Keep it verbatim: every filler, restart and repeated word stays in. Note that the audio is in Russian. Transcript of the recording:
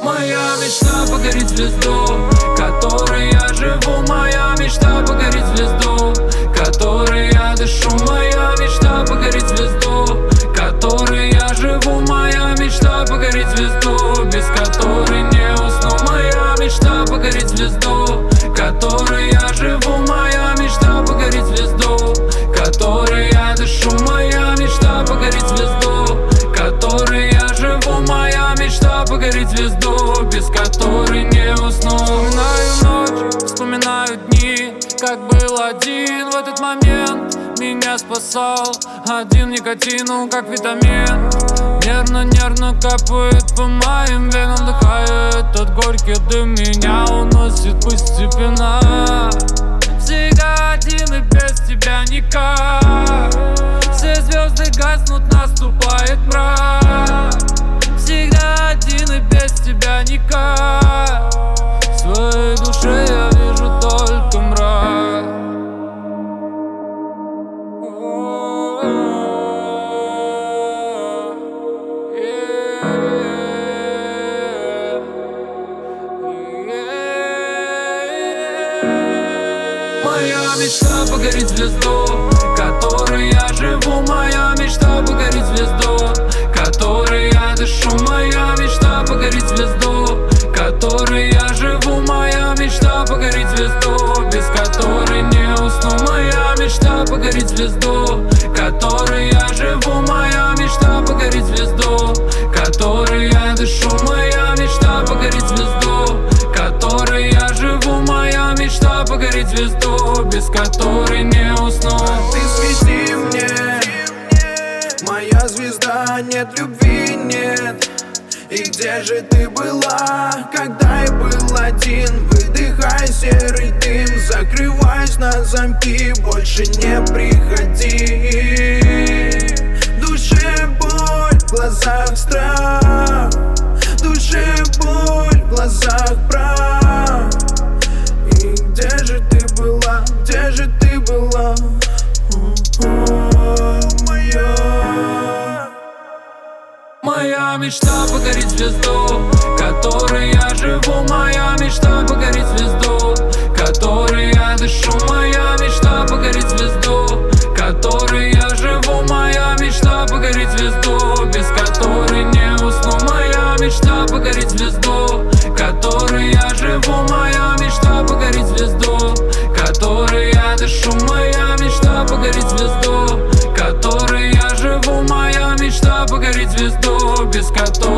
Моя мечта покорить звезду, которой я живу. Моя мечта покорить звезду, которой я дышу. Моя мечта покорить звезду, которой я живу. Моя мечта покорить звезду, без которой не усну. Моя мечта покорить звезду, которой я живу. Моя мечта покорить звезду, которой я дышу. Моя мечта покорить звезду, которой я живу. Моя мечта покорить звезду, без которой не усну. Вспоминаю ночь, вспоминаю дни, как был один в этот момент. Меня спасал один никотину, как витамин. Нервно-нервно капает по моим венам, вдыхаю этот горький дым. Меня уносит постепенно. Всегда один и без тебя никак. Все звезды гаснут, наступает мрак. Всегда один и без тебя никак. В своей душе я вижу только мрак. Моя мечта покорить звезду, которой я живу. Моя мечта покорить звезду, которой я дышу. Моя мечта покорить звезду, которой я живу. Моя мечта покорить звезду, без которой не усну. Моя мечта покорить звезду, которой я живу. Моя мечта покорить звезду, которой я дышу. Моя мечта покорить звезду, которой я живу. Моя мечта покорить звезду, без которой не усну. Ты свети мне, моя звезда, нет любви, нет. И где же ты была, когда я был один? Выдыхай серый дым, закрывайся на замки, больше не приходи. В душе боль, в глазах страх, в душе боль, в глазах прах. И где же ты была, где же ты была, моя? Моя мечта покорить звезду, которой я живу. Моя мечта покорить звезду, которой я дышу. Моя мечта покорить звезду, которой я живу. Моя мечта покорить звезду, без которой не усну. Моя мечта покорить звезду, которой я живу. Моя мечта покорить звезду, которой я дышу. Моя мечта покорить звезду, которой я живу. Моя мечта покорить звезду, без которой